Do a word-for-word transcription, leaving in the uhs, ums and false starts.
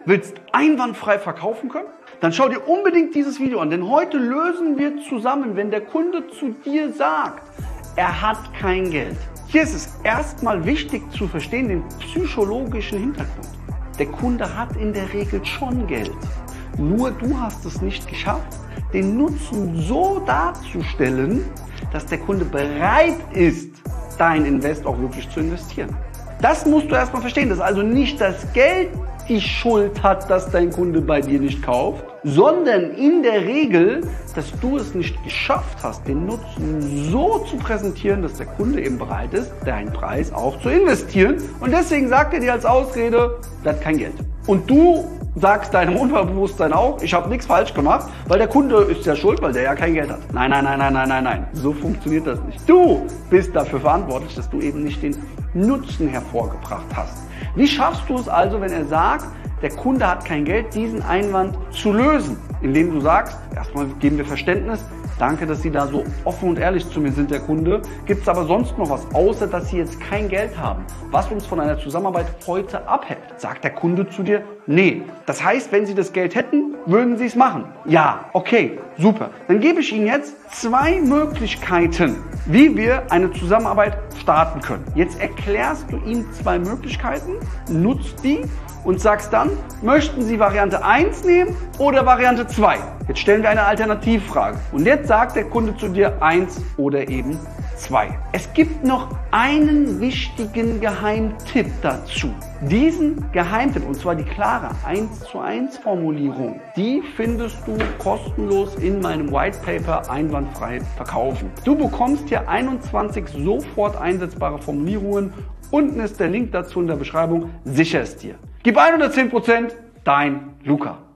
willst einwandfrei verkaufen können? Dann schau dir unbedingt dieses Video an, denn heute lösen wir zusammen, wenn der Kunde zu dir sagt, er hat kein Geld. Hier ist es erstmal wichtig zu verstehen, den psychologischen Hintergrund. Der Kunde hat in der Regel schon Geld. Nur du hast es nicht geschafft, den Nutzen so darzustellen, dass der Kunde bereit ist, dein Invest auch wirklich zu investieren. Das musst du erstmal verstehen, dass also nicht das Geld die Schuld hat, dass dein Kunde bei dir nicht kauft, sondern in der Regel, dass du es nicht geschafft hast, den Nutzen so zu präsentieren, dass der Kunde eben bereit ist, deinen Preis auch zu investieren. Und deswegen sagt er dir als Ausrede, der hat kein Geld. Und du sagst deinem Unterbewusstsein auch, ich habe nichts falsch gemacht, weil der Kunde ist ja schuld, weil der ja kein Geld hat. Nein, nein, nein, nein, nein, nein, nein. So funktioniert das nicht. Du bist dafür verantwortlich, dass du eben nicht den Nutzen hervorgebracht hast. Wie schaffst du es also, wenn er sagt, der Kunde hat kein Geld, diesen Einwand zu lösen? Indem du sagst, erstmal geben wir Verständnis, danke, dass Sie da so offen und ehrlich zu mir sind, der Kunde. Gibt es aber sonst noch was, außer dass Sie jetzt kein Geld haben, was uns von einer Zusammenarbeit heute abhält? Sagt der Kunde zu dir, nee. Das heißt, wenn Sie das Geld hätten, würden Sie es machen. Ja, okay, super. Dann gebe ich Ihnen jetzt zwei Möglichkeiten, wie wir eine Zusammenarbeit starten können. Jetzt erklärst du ihm zwei Möglichkeiten, nutzt die und sagst dann, möchten Sie Variante eins nehmen oder Variante zwei? Jetzt stellen wir eine Alternativfrage. Und jetzt sagt der Kunde zu dir eins oder eben zwei. Es gibt noch einen wichtigen Geheimtipp dazu. Diesen Geheimtipp, und zwar die klare eins zu eins Formulierung, die findest du kostenlos in meinem White Paper Einwandfrei verkaufen. Du bekommst hier einundzwanzig sofort einsetzbare Formulierungen. Unten ist der Link dazu in der Beschreibung. Sicher es dir. Gib hundert zehn Prozent, dein Luca.